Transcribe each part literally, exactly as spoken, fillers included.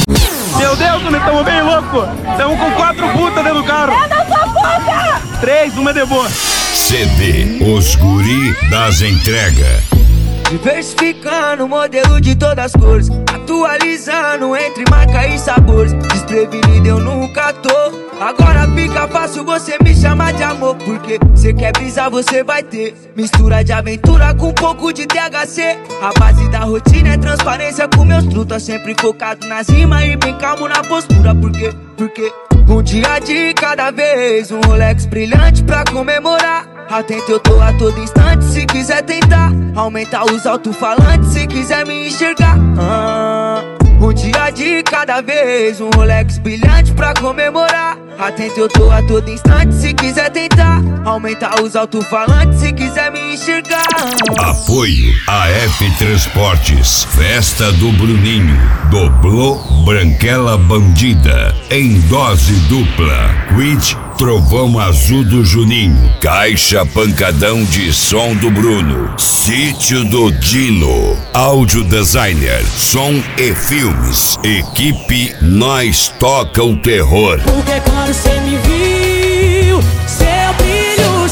Meu Deus, nós estamos bem loucos. Estamos com quatro putas dentro do carro. Eu não sou puta! Três, uma de boa. C D Os Guri das Entregas. Diversificando o modelo de todas as cores, atualizando entre marca e sabores. Desprevenido eu nunca tô. Agora fica fácil você me chamar de amor, porque cê quer brisar, você vai ter mistura de aventura com um pouco de T H C. A base da rotina é transparência com meus trutas, sempre focado nas rimas e bem calmo na postura. Porque, porque um dia de cada vez, um Rolex brilhante pra comemorar. Atento eu tô a todo instante, se quiser tentar aumentar os alto-falantes, se quiser me enxergar. ah, Um dia de cada vez, um Rolex brilhante pra comemorar. Atento eu tô a todo instante, se quiser tentar aumentar os alto-falantes, se quiser me enxergar. Apoio A F Transportes. Festa do Bruninho. Doblou Branquela Bandida. Em dose dupla. Quid Trovão Azul do Juninho. Caixa Pancadão de som do Bruno. Sítio do Dino. Áudio Designer. Som e filmes. Equipe Nós Toca o Terror. Porque quando cê me viu, seu brilho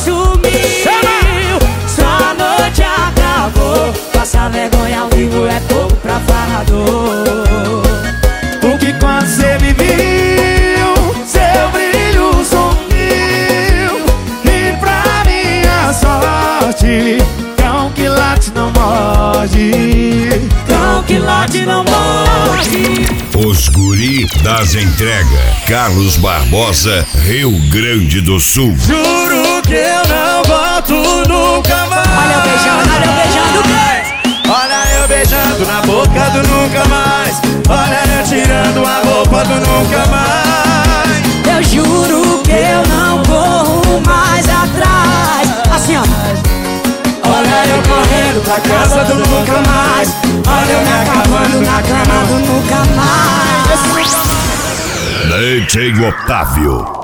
sumiu. Sua noite acabou. Passar vergonha ao vivo é pouco pra falador. Porque quando cê me viu, seu brilho sumiu. E pra minha sorte, cão que late não morde. Cão que late não morde. Os Guri das Entregas. Carlos Barbosa, Rio Grande do Sul. Juro que eu não volto nunca mais. Olha eu beijando, olha eu beijando quem? Olha eu beijando na boca do nunca mais. Olha eu tirando a roupa do nunca mais. Eu juro que eu não corro mais atrás. Assim ó. Olha eu correndo pra casa do nunca mais. Olha eu me acabando na cama do nunca mais. D J Otávio.